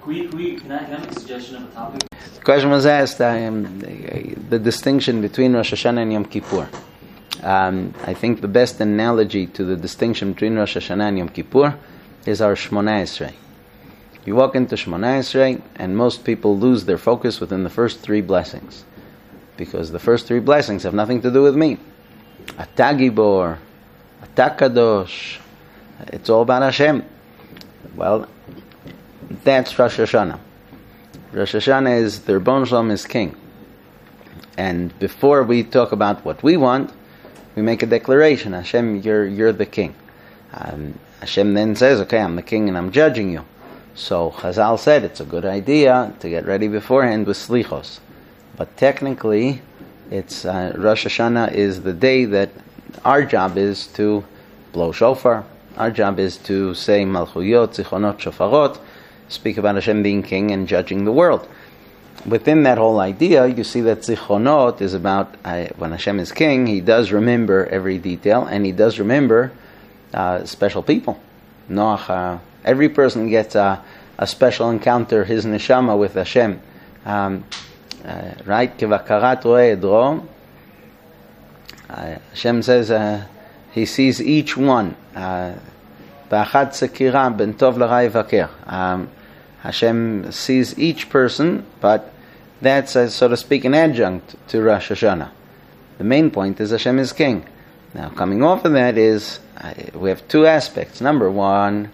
Can I make a suggestion of a topic? The question was asked, the distinction between Rosh Hashanah and Yom Kippur. I think the best analogy to the distinction between Rosh Hashanah and Yom Kippur is our Shmoneh Esrei. You walk into Shmoneh Esrei, and most people lose their focus within the first three blessings, because the first three blessings have nothing to do with me. Ata Gibor, Ata Kadosh, it's all about Hashem. Well, that's Rosh Hashanah. Rosh Hashanah is the Ribono Shel Olam is king. And before we talk about what we want, we make a declaration. Hashem, you're the king. Hashem then says, okay, I'm the king and I'm judging you. So Chazal said it's a good idea to get ready beforehand with slichos. But technically, it's Rosh Hashanah is the day that our job is to blow shofar. Our job is to say Malchuyot, Zichronot, Shofarot, speak about Hashem being king and judging the world. Within that whole idea, you see that Zichronot is about when Hashem is king, He does remember every detail, and He does remember special people. Noach, every person gets a special encounter, his neshama with Hashem. Right? Kevakarat roeh edro. Hashem says He sees each one. Ba'achat sekira ben tov l'ra yevaker. Hashem sees each person, but that's, so to speak, an adjunct to Rosh Hashanah. The main point is Hashem is king. Now, coming off of that is, we have two aspects. Number one,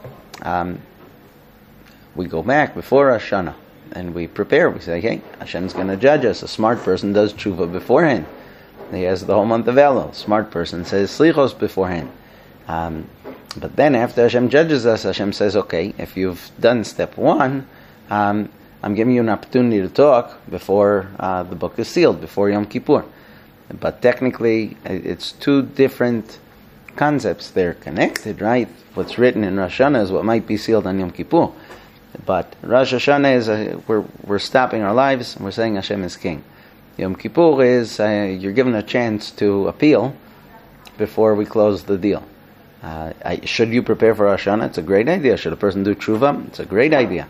we go back before Rosh Hashanah, and we prepare. We say, hey, Hashem's going to judge us. A smart person does tshuva beforehand. He has the whole month of Elul. Smart person says slichos beforehand. But then after Hashem judges us, Hashem says, okay, if you've done step one, I'm giving you an opportunity to talk before the book is sealed, before Yom Kippur. But technically, it's two different concepts. They're connected, right? What's written in Rosh Hashanah is what might be sealed on Yom Kippur. But Rosh Hashanah is, we're stopping our lives, and we're saying Hashem is king. Yom Kippur is, you're given a chance to appeal before we close the deal. Should you prepare for Rosh Hashanah? It's a great idea. Should a person do tshuva? It's a great idea.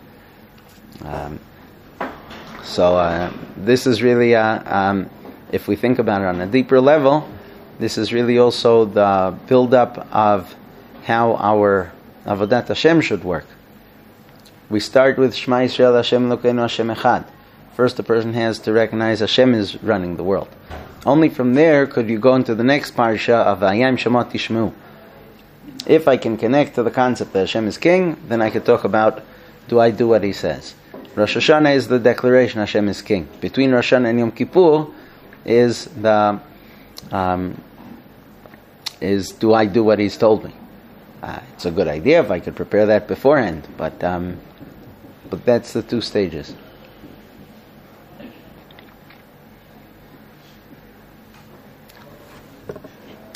So this is really, if we think about it on a deeper level, this is really also the build-up of how our Avodat Hashem should work. We start with Shema Yisrael Hashem Elokeinu Hashem Echad. First, the person has to recognize Hashem is running the world. Only from there could you go into the next parsha of Vayam Shemot Tishmeu. If I can connect to the concept that Hashem is king, then I could talk about, do I do what He says? Rosh Hashanah is the declaration Hashem is king. Between Rosh Hashanah and Yom Kippur is the do I do what He's told me? It's a good idea if I could prepare that beforehand, but that's the two stages.